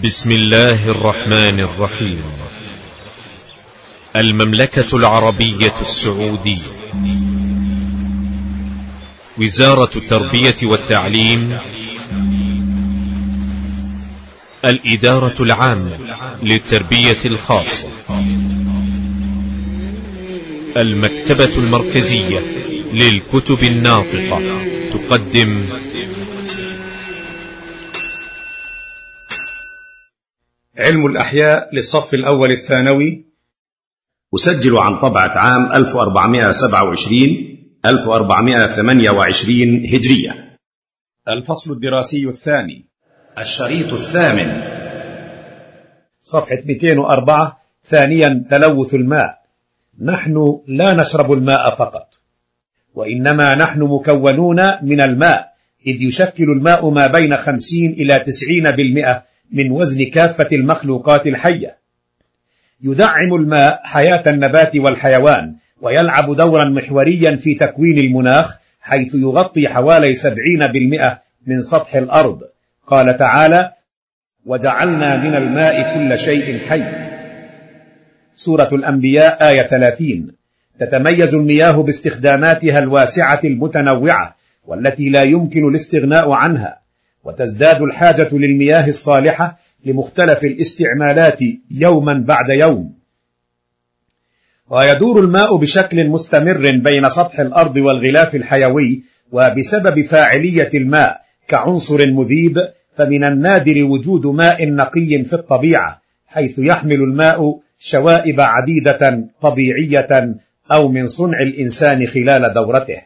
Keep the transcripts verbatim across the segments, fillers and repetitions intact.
بسم الله الرحمن الرحيم. المملكة العربية السعودية، وزارة التربية والتعليم، الإدارة العامة للتربية الخاصة، المكتبة المركزية للكتب الناطقة تقدم علم الأحياء للصف الأول الثانوي، أسجل عن طبعة عام ألف وأربعمائة وسبعة وعشرين ألف وأربعمائة وثمانية وعشرين هجرية. الفصل الدراسي الثاني، الشريط الثامن، صفحة مئتين وأربعة. ثانيا، تلوث الماء. نحن لا نشرب الماء فقط، وإنما نحن مكونون من الماء، إذ يشكل الماء ما بين خمسين إلى تسعين بالمئة من وزن كافة المخلوقات الحية. يدعم الماء حياة النبات والحيوان، ويلعب دورا محوريا في تكوين المناخ، حيث يغطي حوالي سبعين بالمئة من سطح الأرض. قال تعالى: وجعلنا من الماء كل شيء حي. سورة الأنبياء آية ثلاثين. تتميز المياه باستخداماتها الواسعة المتنوعة، والتي لا يمكن الاستغناء عنها، وتزداد الحاجة للمياه الصالحة لمختلف الاستعمالات يوما بعد يوم. ويدور الماء بشكل مستمر بين سطح الأرض والغلاف الحيوي، وبسبب فاعلية الماء كعنصر مذيب، فمن النادر وجود ماء نقي في الطبيعة، حيث يحمل الماء شوائب عديدة طبيعية أو من صنع الإنسان خلال دورته.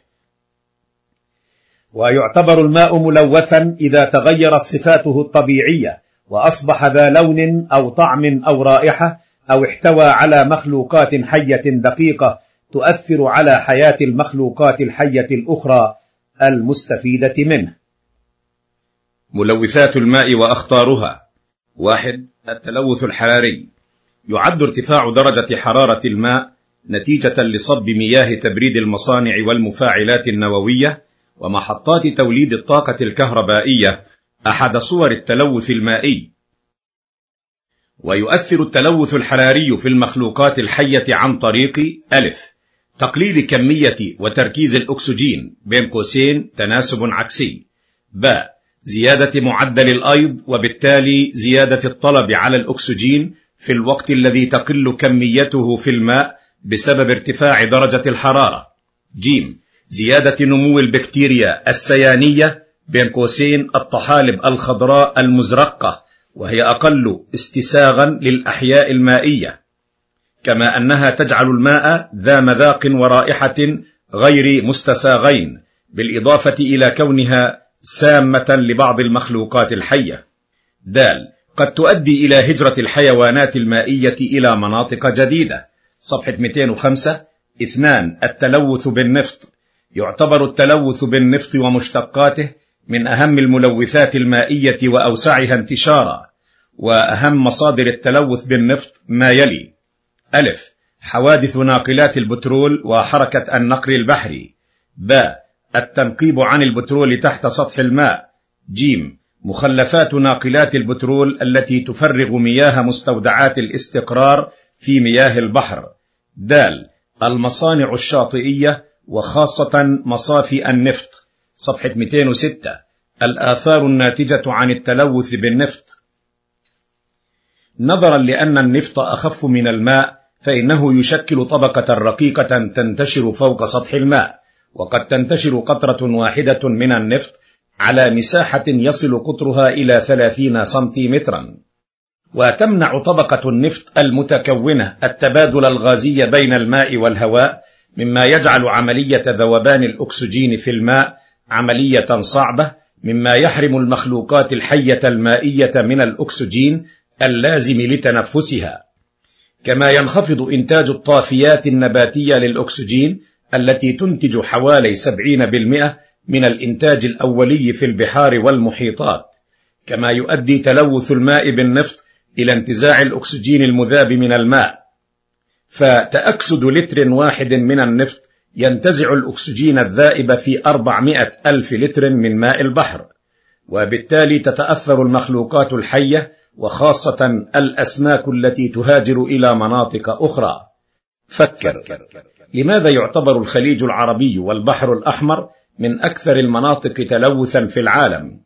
ويعتبر الماء ملوثا إذا تغيرت صفاته الطبيعية، وأصبح ذا لون أو طعم أو رائحة، أو احتوى على مخلوقات حية دقيقة تؤثر على حياة المخلوقات الحية الأخرى المستفيدة منه. ملوثات الماء وأخطارها. واحد، التلوث الحراري. يعد ارتفاع درجة حرارة الماء نتيجة لصب مياه تبريد المصانع والمفاعلات النووية ومحطات توليد الطاقة الكهربائية أحد صور التلوث المائي. ويؤثر التلوث الحراري في المخلوقات الحية عن طريق: ألف، تقليل كمية وتركيز الأكسجين بين قوسين تناسب عكسي. باء، زيادة معدل الأيض، وبالتالي زيادة الطلب على الأكسجين في الوقت الذي تقل كميته في الماء بسبب ارتفاع درجة الحرارة. جيم، زيادة نمو البكتيريا السيانية بين قوسين الطحالب الخضراء المزرقة، وهي أقل استساغا للأحياء المائية، كما أنها تجعل الماء ذا مذاق ورائحة غير مستساغين، بالإضافة إلى كونها سامة لبعض المخلوقات الحية. دال، قد تؤدي إلى هجرة الحيوانات المائية إلى مناطق جديدة. صفحة مئتين وخمسة. اثنان، التلوث بالنفط. يعتبر التلوث بالنفط ومشتقاته من أهم الملوثات المائية وأوسعها انتشارا، وأهم مصادر التلوث بالنفط ما يلي: ألف، حوادث ناقلات البترول وحركة النقل البحري. باء، التنقيب عن البترول تحت سطح الماء. جيم، مخلفات ناقلات البترول التي تفرغ مياه مستودعات الاستقرار في مياه البحر. دال، المصانع الشاطئية وخاصة مصافي النفط. صفحة مئتين وستة. الآثار الناتجة عن التلوث بالنفط. نظرا لأن النفط أخف من الماء، فإنه يشكل طبقة رقيقة تنتشر فوق سطح الماء، وقد تنتشر قطرة واحدة من النفط على مساحة يصل قطرها إلى ثلاثين سنتيمترا، وتمنع طبقة النفط المتكونة التبادل الغازي بين الماء والهواء، مما يجعل عملية ذوبان الأكسجين في الماء عملية صعبة، مما يحرم المخلوقات الحية المائية من الأكسجين اللازم لتنفسها. كما ينخفض إنتاج الطافيات النباتية للأكسجين التي تنتج حوالي سبعين بالمئة من الإنتاج الأولي في البحار والمحيطات. كما يؤدي تلوث الماء بالنفط إلى انتزاع الأكسجين المذاب من الماء، فتأكسد لتر واحد من النفط ينتزع الأكسجين الذائب في أربعمائة ألف لتر من ماء البحر، وبالتالي تتأثر المخلوقات الحية وخاصة الأسماك التي تهاجر إلى مناطق أخرى. فكر، لماذا يعتبر الخليج العربي والبحر الأحمر من أكثر المناطق تلوثا في العالم؟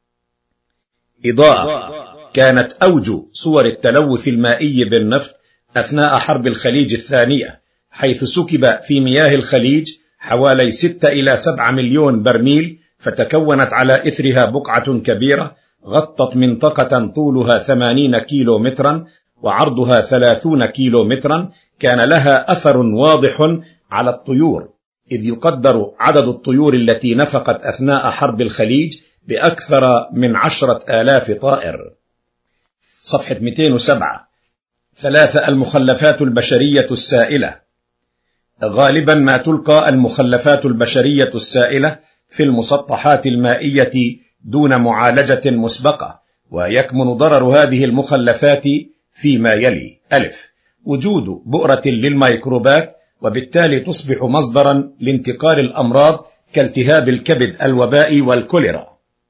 إضاءة: كانت أوج صور التلوث المائي بالنفط أثناء حرب الخليج الثانية، حيث سكب في مياه الخليج حوالي ستة إلى سبعة مليون برميل، فتكونت على إثرها بقعة كبيرة غطت منطقة طولها ثمانين كيلو مترا وعرضها ثلاثون كيلو مترا، كان لها أثر واضح على الطيور، إذ يقدر عدد الطيور التي نفقت أثناء حرب الخليج بأكثر من عشرة آلاف طائر. صفحة مئتين وسبعة. ثلاثة. المخلفات البشرية السائلة. غالبا ما تلقى المخلفات البشرية السائلة في المسطحات المائية دون معالجة مسبقة، ويكمن ضرر هذه المخلفات فيما يلي: ألف، وجود بؤرة للميكروبات، وبالتالي تصبح مصدرا لانتقال الأمراض كالتهاب الكبد، الوباء والكوليرا.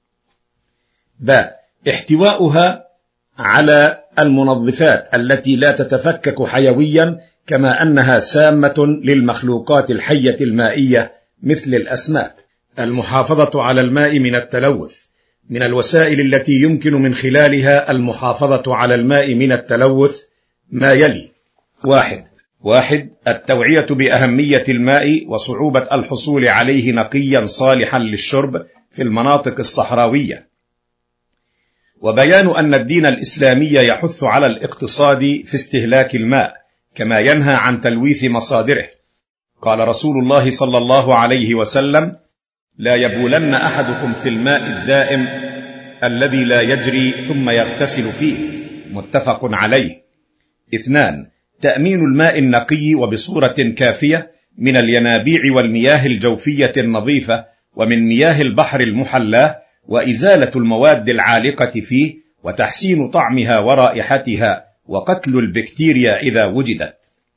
ب، احتواؤها على المنظفات التي لا تتفكك حيويا، كما أنها سامة للمخلوقات الحية المائية مثل الأسماك. المحافظة على الماء من التلوث. من الوسائل التي يمكن من خلالها المحافظة على الماء من التلوث ما يلي: واحد واحد التوعية بأهمية الماء وصعوبة الحصول عليه نقيا صالحا للشرب في المناطق الصحراوية، وبيان أن الدين الإسلامي يحث على الاقتصاد في استهلاك الماء، كما ينهى عن تلويث مصادره. قال رسول الله صلى الله عليه وسلم: لا يبولن أحدكم في الماء الدائم الذي لا يجري ثم يغتسل فيه، متفق عليه. اثنان تأمين الماء النقي وبصورة كافية من الينابيع والمياه الجوفية النظيفة ومن مياه البحر المحلاة، وإزالة المواد العالقة فيه، وتحسين طعمها ورائحتها، وقتل البكتيريا إذا وجدت.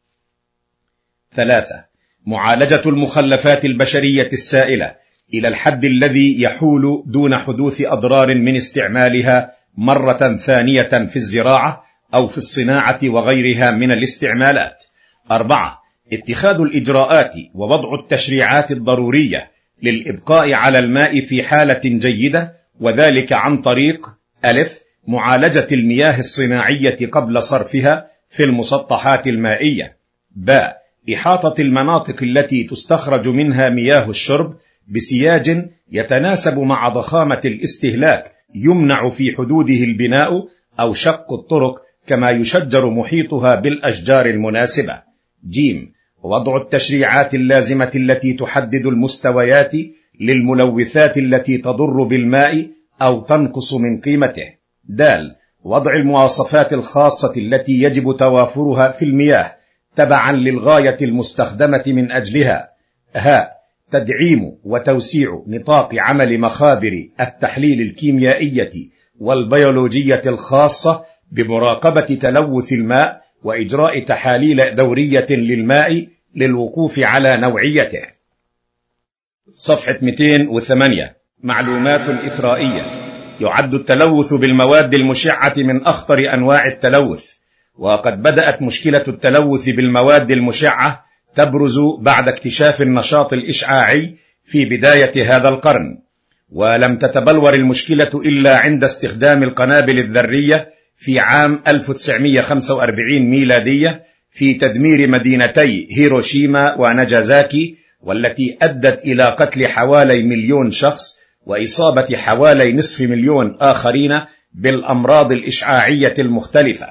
ثلاثة معالجة المخلفات البشرية السائلة إلى الحد الذي يحول دون حدوث أضرار من استعمالها مرة ثانية في الزراعة أو في الصناعة وغيرها من الاستعمالات. أربعة اتخاذ الإجراءات ووضع التشريعات الضرورية للإبقاء على الماء في حالة جيدة، وذلك عن طريق: ألف معالجة المياه الصناعية قبل صرفها في المسطحات المائية. ب إحاطة المناطق التي تستخرج منها مياه الشرب بسياج يتناسب مع ضخامة الاستهلاك، يمنع في حدوده البناء أو شق الطرق، كما يشجر محيطها بالأشجار المناسبة. ج وضع التشريعات اللازمة التي تحدد المستويات للملوثات التي تضر بالماء أو تنقص من قيمته. د وضع المواصفات الخاصة التي يجب توافرها في المياه تبعا للغاية المستخدمة من أجلها. ه تدعيم وتوسيع نطاق عمل مخابر التحليل الكيميائية والبيولوجية الخاصة بمراقبة تلوث الماء وإجراء تحاليل دورية للماء للوقوف على نوعيته. صفحة مئتين وثمانية. معلومات إثرائية. يعد التلوث بالمواد المشعة من أخطر أنواع التلوث، وقد بدأت مشكلة التلوث بالمواد المشعة تبرز بعد اكتشاف النشاط الإشعاعي في بداية هذا القرن، ولم تتبلور المشكلة إلا عند استخدام القنابل الذرية في عام ألف وتسعمئة وخمسة وأربعين ميلادية في تدمير مدينتي هيروشيما وناجازاكي، والتي أدت إلى قتل حوالي مليون شخص وإصابة حوالي نصف مليون آخرين بالأمراض الإشعاعية المختلفة.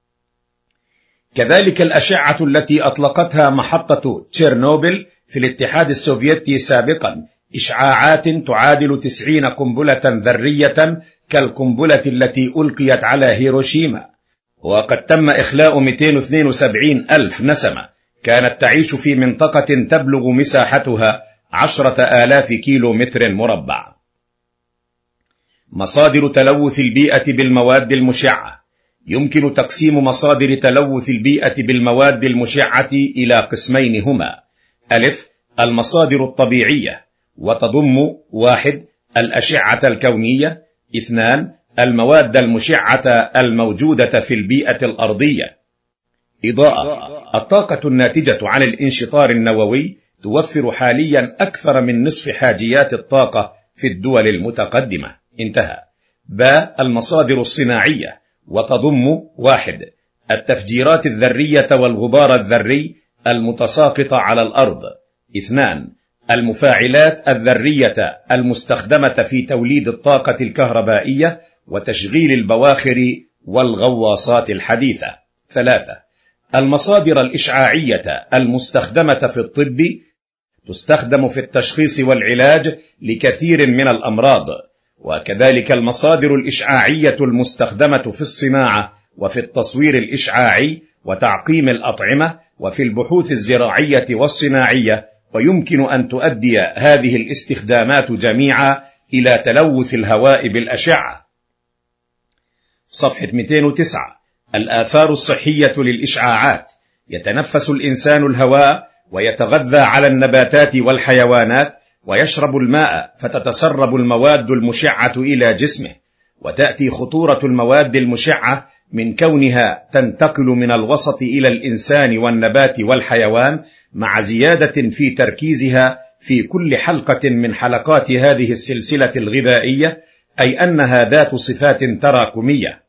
كذلك الأشعة التي أطلقتها محطة تشيرنوبل في الاتحاد السوفيتي سابقا إشعاعات تعادل تسعين قنبلة ذرية كالقنبلة التي ألقيت على هيروشيما، وقد تم إخلاء مئتين واثنين وسبعين ألف نسمة كانت تعيش في منطقة تبلغ مساحتها عشرة آلاف كيلو متر مربع. مصادر تلوث البيئة بالمواد المشعة. يمكن تقسيم مصادر تلوث البيئة بالمواد المشعة إلى قسمين هما: ألف المصادر الطبيعية، وتضم: واحد الأشعة الكونية، اثنان المواد المشعة الموجودة في البيئة الأرضية. إضاءة: الطاقة الناتجة عن الانشطار النووي توفر حاليا أكثر من نصف حاجيات الطاقة في الدول المتقدمة. انتهى. باء المصادر الصناعية، وتضم: واحد التفجيرات الذرية والغبار الذري المتساقط على الأرض. اثنان المفاعلات الذرية المستخدمة في توليد الطاقة الكهربائية وتشغيل البواخر والغواصات الحديثة. ثلاثة المصادر الإشعاعية المستخدمة في الطب، تستخدم في التشخيص والعلاج لكثير من الأمراض، وكذلك المصادر الإشعاعية المستخدمة في الصناعة وفي التصوير الإشعاعي وتعقيم الأطعمة وفي البحوث الزراعية والصناعية، ويمكن أن تؤدي هذه الاستخدامات جميعا إلى تلوث الهواء بالأشعة. صفحة مئتين وتسعة. الآثار الصحية للإشعاعات: يتنفس الإنسان الهواء ويتغذى على النباتات والحيوانات ويشرب الماء، فتتسرب المواد المشعة إلى جسمه، وتأتي خطورة المواد المشعة من كونها تنتقل من الوسط إلى الإنسان والنبات والحيوان، مع زيادة في تركيزها في كل حلقة من حلقات هذه السلسلة الغذائية، أي أنها ذات صفات تراكمية.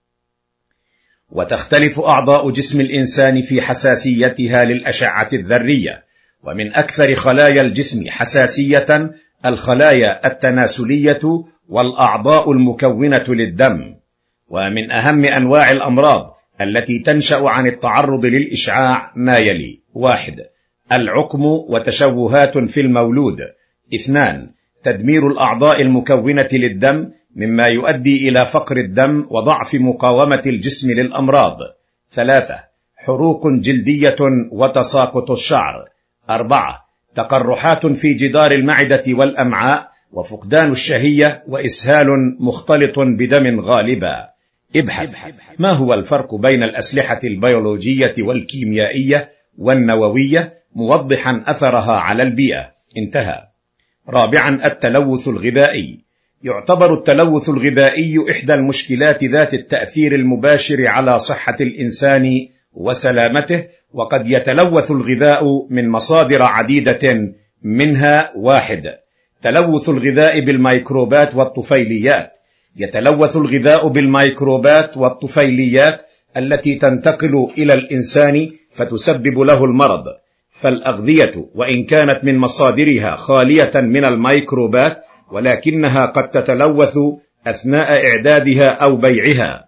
وتختلف أعضاء جسم الإنسان في حساسيتها للأشعة الذرية، ومن أكثر خلايا الجسم حساسية الخلايا التناسلية والأعضاء المكونة للدم. ومن أهم أنواع الأمراض التي تنشأ عن التعرض للإشعاع ما يلي: واحد العقم وتشوهات في المولود. اثنان تدمير الأعضاء المكونة للدم، مما يؤدي إلى فقر الدم وضعف مقاومة الجسم للأمراض. ثلاثة حروق جلدية وتساقط الشعر. أربعة تقرحات في جدار المعدة والأمعاء وفقدان الشهية وإسهال مختلط بدم غالبا. ابحث ما هو الفرق بين الأسلحة البيولوجية والكيميائية والنووية، موضحا أثرها على البيئة. انتهى. رابعا التلوث الغذائي: يعتبر التلوث الغذائي إحدى المشكلات ذات التأثير المباشر على صحة الإنسان وسلامته، وقد يتلوث الغذاء من مصادر عديدة، منها: واحد تلوث الغذاء بالميكروبات والطفيليات. يتلوث الغذاء بالميكروبات والطفيليات التي تنتقل إلى الإنسان فتسبب له المرض، فالأغذية وإن كانت من مصادرها خالية من الميكروبات، ولكنها قد تتلوث أثناء إعدادها أو بيعها.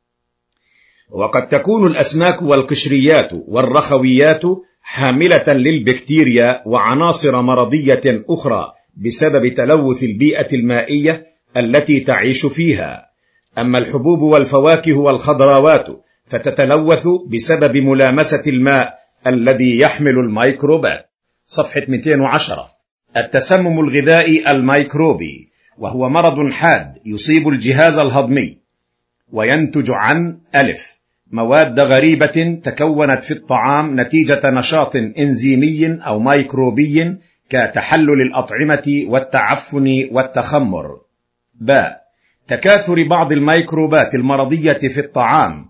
وقد تكون الأسماك والقشريات والرخويات حاملة للبكتيريا وعناصر مرضية أخرى بسبب تلوث البيئة المائية التي تعيش فيها. أما الحبوب والفواكه والخضروات فتتلوث بسبب ملامسة الماء الذي يحمل الميكروبات. صفحة مئتين وعشرة. التسمم الغذائي الميكروبي، وهو مرض حاد يصيب الجهاز الهضمي، وينتج عن: ألف مواد غريبة تكونت في الطعام نتيجة نشاط إنزيمي أو ميكروبي كتحلل الأطعمة والتعفن والتخمر. باء تكاثر بعض الميكروبات المرضية في الطعام،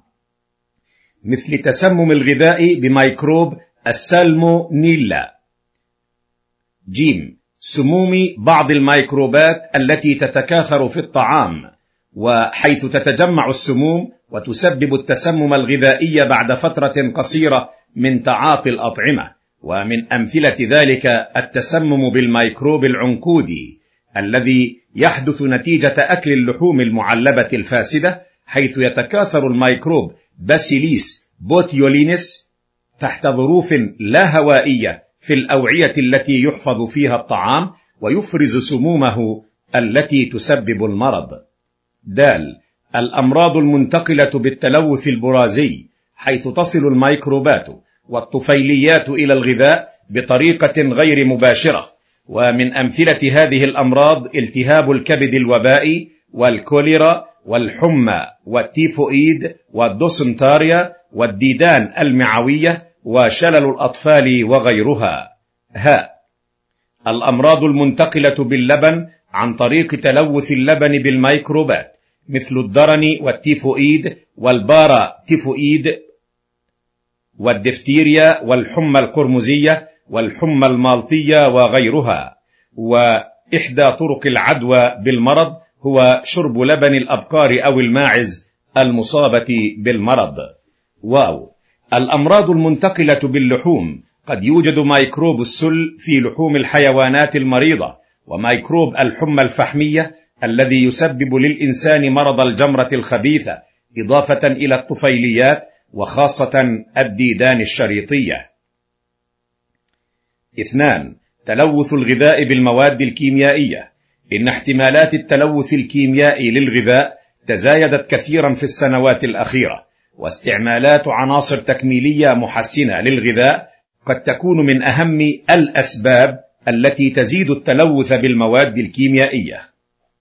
مثل تسمم الغذاء بميكروب السالمونيلا. جيم سموم بعض الميكروبات التي تتكاثر في الطعام، وحيث تتجمع السموم وتسبب التسمم الغذائي بعد فترة قصيرة من تعاطي الأطعمة. ومن أمثلة ذلك التسمم بالميكروب العنكودي الذي يحدث نتيجة أكل اللحوم المعلبة الفاسدة، حيث يتكاثر الميكروب باسيليس بوتيولينس تحت ظروف لا هوائية في الأوعية التي يحفظ فيها الطعام، ويفرز سمومه التي تسبب المرض. دال الأمراض المنتقلة بالتلوث البرازي، حيث تصل الميكروبات والطفيليات إلى الغذاء بطريقة غير مباشرة. ومن أمثلة هذه الأمراض التهاب الكبد الوبائي والكوليرا والحمى والتيفوئيد والدوسنتاريا والديدان المعوية وشلل الأطفال وغيرها. هاء الأمراض المنتقلة باللبن عن طريق تلوث اللبن بالميكروبات، مثل الدرني والتيفوئيد والبارا تيفوئيد والدفتيريا والحمى القرمزية والحمى المالطية وغيرها. وإحدى طرق العدوى بالمرض هو شرب لبن الأبقار أو الماعز المصابة بالمرض. واو. الأمراض المنتقلة باللحوم: قد يوجد ميكروب السل في لحوم الحيوانات المريضة، وميكروب الحمى الفحمية الذي يسبب للإنسان مرض الجمرة الخبيثة، إضافة إلى الطفيليات وخاصة الديدان الشريطية. اثنان. تلوث الغذاء بالمواد الكيميائية. إن احتمالات التلوث الكيميائي للغذاء تزايدت كثيرا في السنوات الأخيرة، واستعمالات عناصر تكميلية محسنة للغذاء قد تكون من أهم الأسباب التي تزيد التلوث بالمواد الكيميائية.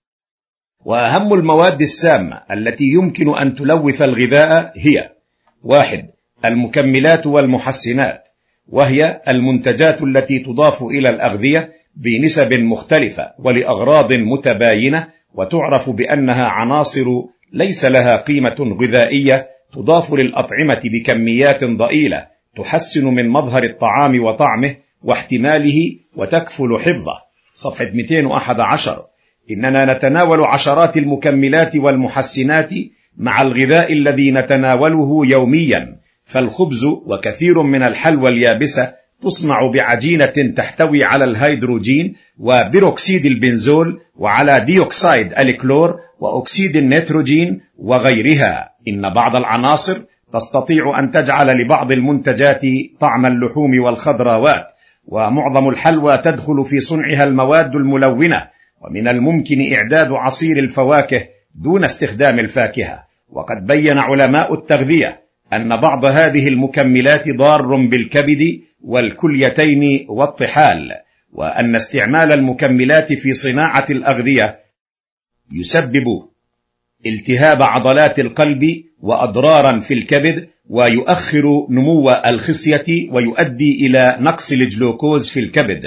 وأهم المواد السامة التي يمكن أن تلوث الغذاء هي: واحد. المكملات والمحسنات، وهي المنتجات التي تضاف إلى الأغذية بنسب مختلفة ولأغراض متباينة، وتعرف بأنها عناصر ليس لها قيمة غذائية، تضاف للأطعمة بكميات ضئيلة تحسن من مظهر الطعام وطعمه واحتماله وتكفل حفظه. صفحة مئتين وأحد عشر. إننا نتناول عشرات المكملات والمحسنات مع الغذاء الذي نتناوله يوميا، فالخبز وكثير من الحلوى اليابسة تصنع بعجينة تحتوي على الهيدروجين وبيروكسيد البنزول وعلى ديوكسيد الكلور وأكسيد النيتروجين وغيرها. إن بعض العناصر تستطيع أن تجعل لبعض المنتجات طعم اللحوم والخضروات، ومعظم الحلوى تدخل في صنعها المواد الملونة، ومن الممكن إعداد عصير الفواكه دون استخدام الفاكهة. وقد بين علماء التغذية أن بعض هذه المكملات ضار بالكبد والكليتين والطحال، وأن استعمال المكملات في صناعة الأغذية يسبب التهاب عضلات القلب وأضرارا في الكبد، ويؤخر نمو الخصية ويؤدي إلى نقص الجلوكوز في الكبد.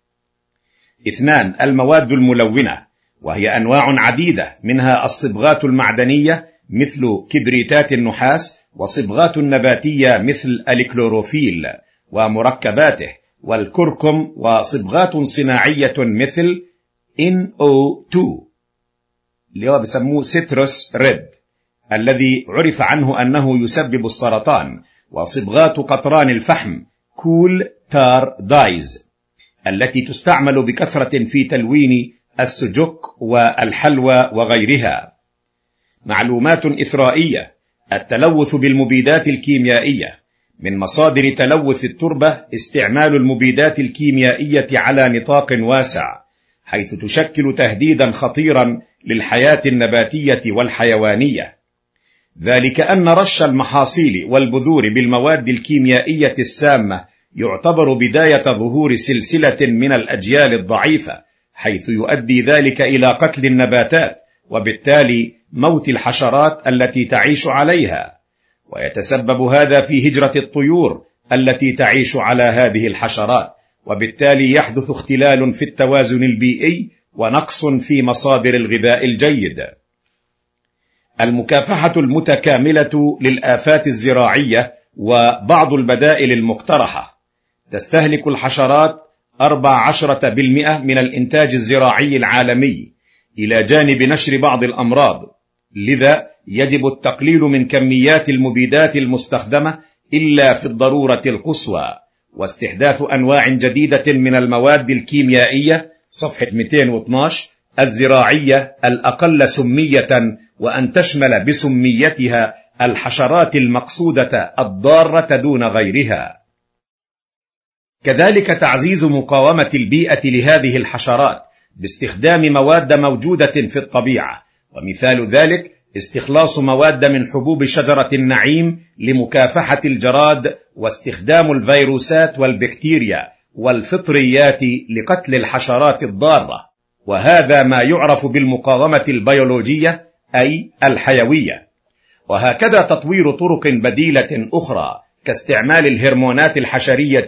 اثنان. المواد الملونة، وهي أنواع عديدة، منها الصبغات المعدنية مثل كبريتات النحاس، وصبغات نباتية مثل الكلوروفيل ومركباته، والكركم، وصبغات صناعية مثل إن أو تو اللي هو بسموه سيتروس ريد الذي عرف عنه أنه يسبب السرطان، وصبغات قطران الفحم كول تار دايز التي تستعمل بكثرة في تلوين السجق والحلوى وغيرها. معلومات إثرائية: التلوث بالمبيدات الكيميائية. من مصادر تلوث التربة استعمال المبيدات الكيميائية على نطاق واسع، حيث تشكل تهديدا خطيرا للحياة النباتية والحيوانية. ذلك أن رش المحاصيل والبذور بالمواد الكيميائية السامة يعتبر بداية ظهور سلسلة من الأجيال الضعيفة، حيث يؤدي ذلك إلى قتل النباتات وبالتالي موت الحشرات التي تعيش عليها، ويتسبب هذا في هجرة الطيور التي تعيش على هذه الحشرات، وبالتالي يحدث اختلال في التوازن البيئي ونقص في مصادر الغذاء الجيد. المكافحة المتكاملة للآفات الزراعية وبعض البدائل المقترحة. تستهلك الحشرات أربعة عشر بالمئة من الإنتاج الزراعي العالمي، إلى جانب نشر بعض الأمراض، لذا يجب التقليل من كميات المبيدات المستخدمة إلا في الضرورة القصوى، واستحداث أنواع جديدة من المواد الكيميائية. صفحة مئتين واثناشر. الزراعية الأقل سمية، وأن تشمل بسميتها الحشرات المقصودة الضارة دون غيرها. كذلك تعزيز مقاومة البيئة لهذه الحشرات باستخدام مواد موجودة في الطبيعة، ومثال ذلك استخلاص مواد من حبوب شجرة النعيم لمكافحة الجراد، واستخدام الفيروسات والبكتيريا والفطريات لقتل الحشرات الضارة، وهذا ما يعرف بالمقاومة البيولوجية أي الحيوية. وهكذا تطوير طرق بديلة أخرى كاستعمال الهرمونات الحشرية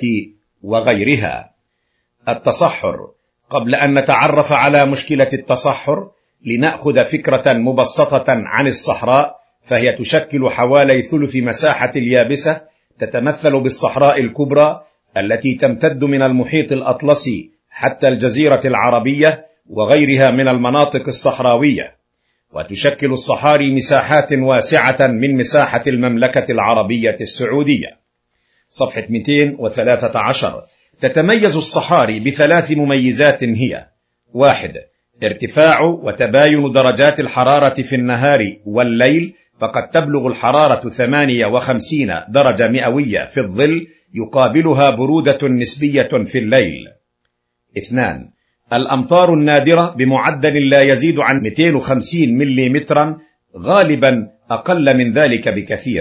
وغيرها. التصحر. قبل أن نتعرف على مشكلة التصحر، لنأخذ فكرة مبسطة عن الصحراء، فهي تشكل حوالي ثلث مساحة اليابسة، تتمثل بالصحراء الكبرى التي تمتد من المحيط الأطلسي حتى الجزيرة العربية وغيرها من المناطق الصحراوية، وتشكل الصحاري مساحات واسعة من مساحة المملكة العربية السعودية. صفحة مئتين وثلاثة عشر. تتميز الصحاري بثلاث مميزات هي: واحد، ارتفاع وتباين درجات الحرارة في النهار والليل، فقد تبلغ الحرارة ثمانية وخمسين درجة مئوية في الظل، يقابلها برودة نسبية في الليل. اثنان، الأمطار النادرة بمعدل لا يزيد عن مئتين وخمسين مليمترا، غالبا أقل من ذلك بكثير.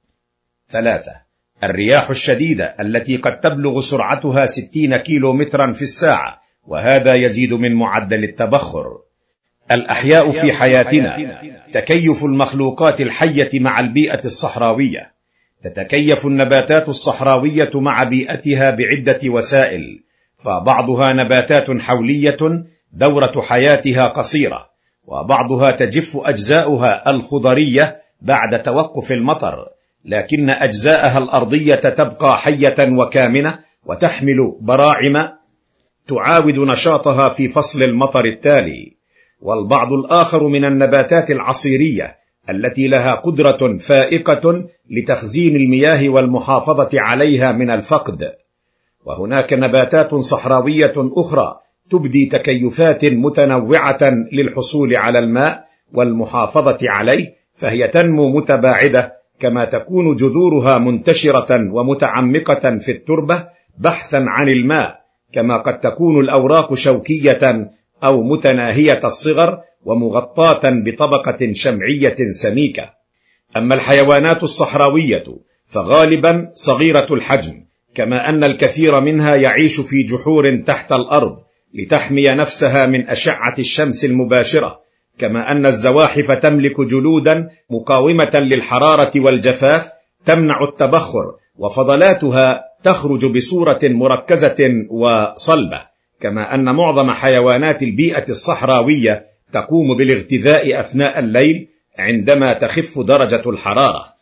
ثلاثة، الرياح الشديدة التي قد تبلغ سرعتها ستين كيلومترا في الساعة، وهذا يزيد من معدل التبخر. الأحياء في حياتنا: تكيف المخلوقات الحية مع البيئة الصحراوية. تتكيف النباتات الصحراوية مع بيئتها بعدة وسائل، فبعضها نباتات حولية دورة حياتها قصيرة، وبعضها تجف أجزاؤها الخضرية بعد توقف المطر، لكن أجزاءها الأرضية تبقى حية وكامنة وتحمل براعم تعاود نشاطها في فصل المطر التالي. والبعض الآخر من النباتات العصيرية التي لها قدرة فائقة لتخزين المياه والمحافظة عليها من الفقد. وهناك نباتات صحراوية أخرى تبدي تكيفات متنوعة للحصول على الماء والمحافظة عليه، فهي تنمو متباعدة، كما تكون جذورها منتشرة ومتعمقة في التربة بحثا عن الماء، كما قد تكون الأوراق شوكية أو متناهية الصغر ومغطاة بطبقة شمعية سميكة. أما الحيوانات الصحراوية فغالبا صغيرة الحجم، كما أن الكثير منها يعيش في جحور تحت الأرض لتحمي نفسها من أشعة الشمس المباشرة، كما أن الزواحف تملك جلودا مقاومة للحرارة والجفاف تمنع التبخر، وفضلاتها تخرج بصورة مركزة وصلبة، كما أن معظم حيوانات البيئة الصحراوية تقوم بالاغتذاء أثناء الليل عندما تخف درجة الحرارة.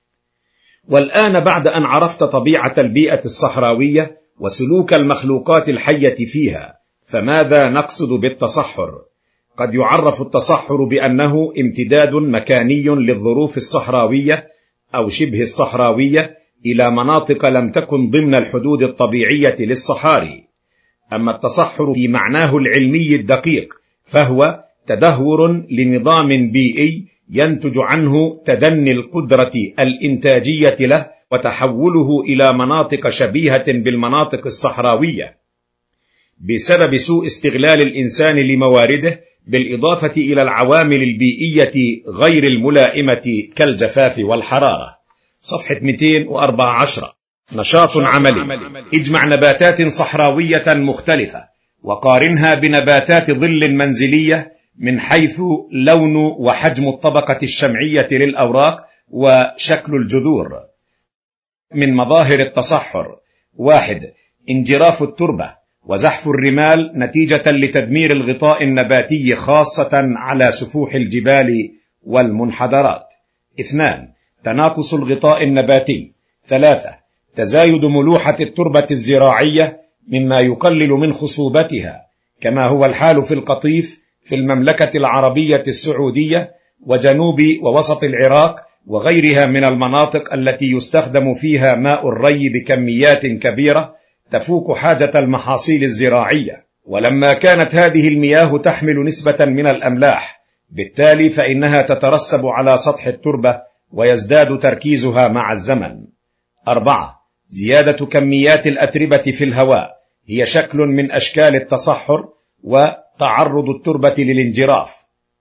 والآن بعد أن عرفت طبيعة البيئة الصحراوية وسلوك المخلوقات الحية فيها، فماذا نقصد بالتصحر؟ قد يعرف التصحر بأنه امتداد مكاني للظروف الصحراوية أو شبه الصحراوية إلى مناطق لم تكن ضمن الحدود الطبيعية للصحاري. أما التصحر في معناه العلمي الدقيق فهو تدهور لنظام بيئي ينتج عنه تدني القدرة الإنتاجية له وتحوله إلى مناطق شبيهة بالمناطق الصحراوية بسبب سوء استغلال الإنسان لموارده، بالإضافة إلى العوامل البيئية غير الملائمة كالجفاف والحرارة. صفحة مئتين وأربعة عشر. نشاط عملي. اجمع نباتات صحراوية مختلفة وقارنها بنباتات ظل منزلية من حيث لون وحجم الطبقة الشمعية للأوراق وشكل الجذور. من مظاهر التصحر: واحد، انجراف التربة وزحف الرمال نتيجة لتدمير الغطاء النباتي خاصة على سفوح الجبال والمنحدرات. اثنان، تناقص الغطاء النباتي. ثلاثة، تزايد ملوحة التربة الزراعية مما يقلل من خصوبتها، كما هو الحال في القطيف في المملكة العربية السعودية وجنوب ووسط العراق وغيرها من المناطق التي يستخدم فيها ماء الري بكميات كبيرة تفوق حاجة المحاصيل الزراعية. ولما كانت هذه المياه تحمل نسبة من الأملاح، بالتالي فإنها تترسب على سطح التربة ويزداد تركيزها مع الزمن. أربعة، زيادة كميات الأتربة في الهواء هي شكل من أشكال التصحر وتعرض التربة للانجراف.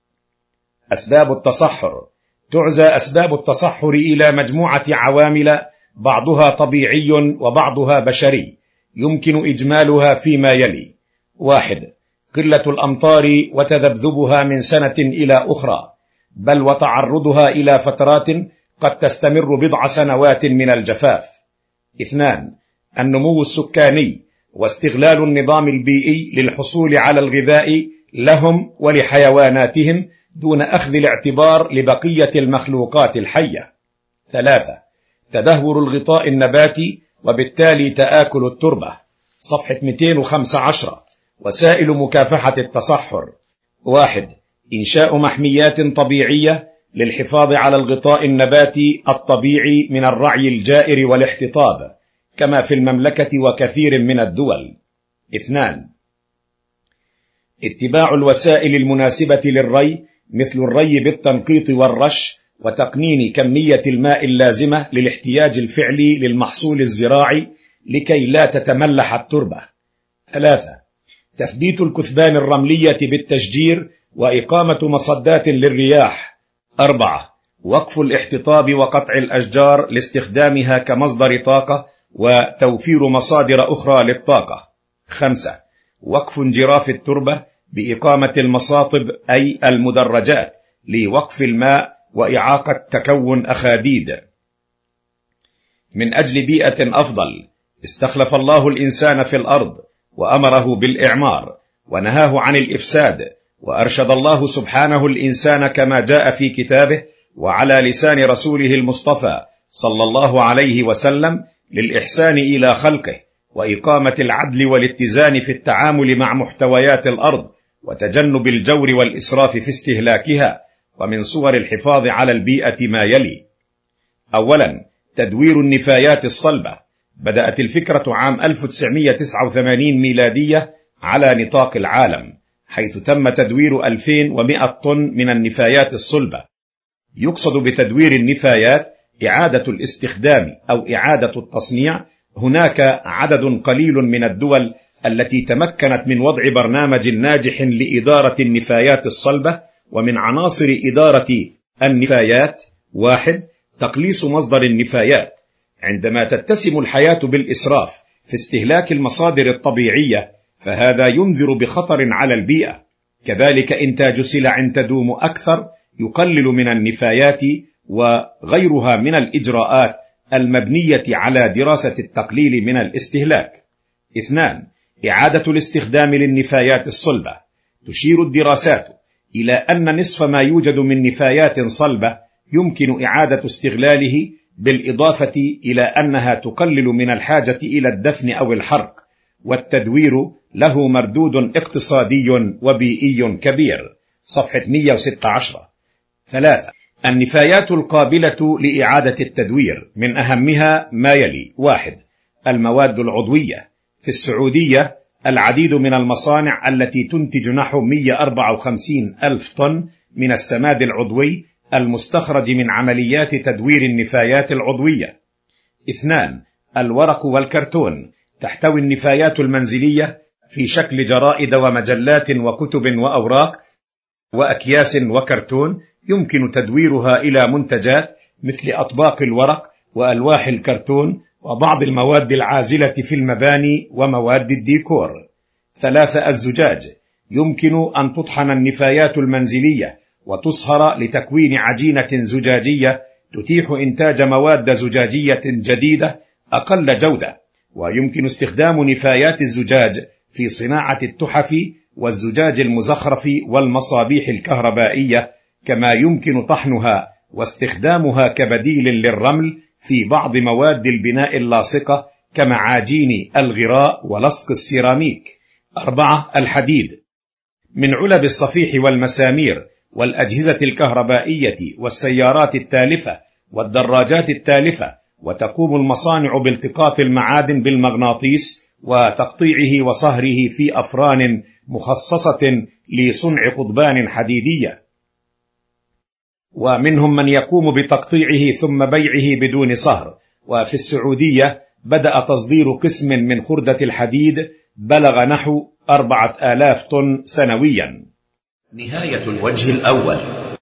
أسباب التصحر: تعزى أسباب التصحر إلى مجموعة عوامل بعضها طبيعي وبعضها بشري، يمكن إجمالها فيما يلي: واحد، قلة الأمطار وتذبذبها من سنة إلى أخرى، بل وتعرضها إلى فترات قد تستمر بضع سنوات من الجفاف. اثنان، النمو السكاني واستغلال النظام البيئي للحصول على الغذاء لهم ولحيواناتهم دون أخذ الاعتبار لبقية المخلوقات الحية. ثلاثة تدهور الغطاء النباتي وبالتالي تآكل التربة. صفحة مئتين وخمسة عشر. وسائل مكافحة التصحر: واحد إنشاء محميات طبيعية للحفاظ على الغطاء النباتي الطبيعي من الرعي الجائر والاحتطاب كما في المملكة وكثير من الدول. اثنان اتباع الوسائل المناسبة للري مثل الري بالتنقيط والرش وتقنين كمية الماء اللازمة للاحتياج الفعلي للمحصول الزراعي لكي لا تتملح التربة. ثلاثة تثبيت الكثبان الرملية بالتشجير وإقامة مصدات للرياح. أربعة وقف الاحتطاب وقطع الأشجار لاستخدامها كمصدر طاقة وتوفير مصادر أخرى للطاقة. خمسة وقف انجراف التربة بإقامة المصاطب أي المدرجات لوقف الماء وإعاقة تكون أخاديد. من أجل بيئة أفضل استخلف الله الإنسان في الأرض وأمره بالإعمار ونهاه عن الإفساد، وأرشد الله سبحانه الإنسان كما جاء في كتابه وعلى لسان رسوله المصطفى صلى الله عليه وسلم للإحسان إلى خلقه وإقامة العدل والاتزان في التعامل مع محتويات الأرض وتجنب الجور والإسراف في استهلاكها. ومن صور الحفاظ على البيئة ما يلي: أولا تدوير النفايات الصلبة. بدأت الفكرة عام ألف وتسعمئة وتسعة وثمانين ميلادية على نطاق العالم، حيث تم تدوير ألفين ومئة طن من النفايات الصلبة. يقصد بتدوير النفايات إعادة الاستخدام أو إعادة التصنيع. هناك عدد قليل من الدول التي تمكنت من وضع برنامج ناجح لإدارة النفايات الصلبة. ومن عناصر إدارة النفايات: واحد تقليص مصدر النفايات. عندما تتسم الحياة بالإسراف في استهلاك المصادر الطبيعية فهذا ينذر بخطر على البيئة. كذلك إنتاج سلع تدوم أكثر يقلل من النفايات وغيرها من الإجراءات المبنية على دراسة التقليل من الاستهلاك. اثنان إعادة الاستخدام للنفايات الصلبة. تشير الدراسات إلى أن نصف ما يوجد من نفايات صلبة يمكن إعادة استغلاله، بالإضافة إلى أنها تقلل من الحاجة إلى الدفن أو الحرق، والتدوير له مردود اقتصادي وبيئي كبير. صفحة مئة وستة عشر. ثلاثة النفايات القابلة لإعادة التدوير. من أهمها ما يلي: واحد المواد العضوية. في السعودية العديد من المصانع التي تنتج نحو مئة وأربعة وخمسين ألف طن من السماد العضوي المستخرج من عمليات تدوير النفايات العضوية. اثنان الورق والكرتون. تحتوي النفايات المنزلية في شكل جرائد ومجلات وكتب وأوراق وأكياس وكرتون يمكن تدويرها إلى منتجات مثل أطباق الورق وألواح الكرتون وبعض المواد العازلة في المباني ومواد الديكور. ثلاثة الزجاج. يمكن أن تطحن النفايات المنزلية وتصهر لتكوين عجينة زجاجية تتيح إنتاج مواد زجاجية جديدة أقل جودة. ويمكن استخدام نفايات الزجاج في صناعة التحف والزجاج المزخرف والمصابيح الكهربائية، كما يمكن طحنها واستخدامها كبديل للرمل في بعض مواد البناء اللاصقة كمعاجين الغراء ولصق السيراميك. أربعة الحديد. من علب الصفيح والمسامير والأجهزة الكهربائية والسيارات التالفة والدراجات التالفة، وتقوم المصانع بالتقاط المعادن بالمغناطيس وتقطيعه وصهره في أفران مخصصة لصنع قضبان حديدية. ومنهم من يقوم بتقطيعه ثم بيعه بدون صهر. وفي السعودية بدأ تصدير قسم من خردة الحديد بلغ نحو أربعة آلاف طن سنويا. نهاية الوجه الأول.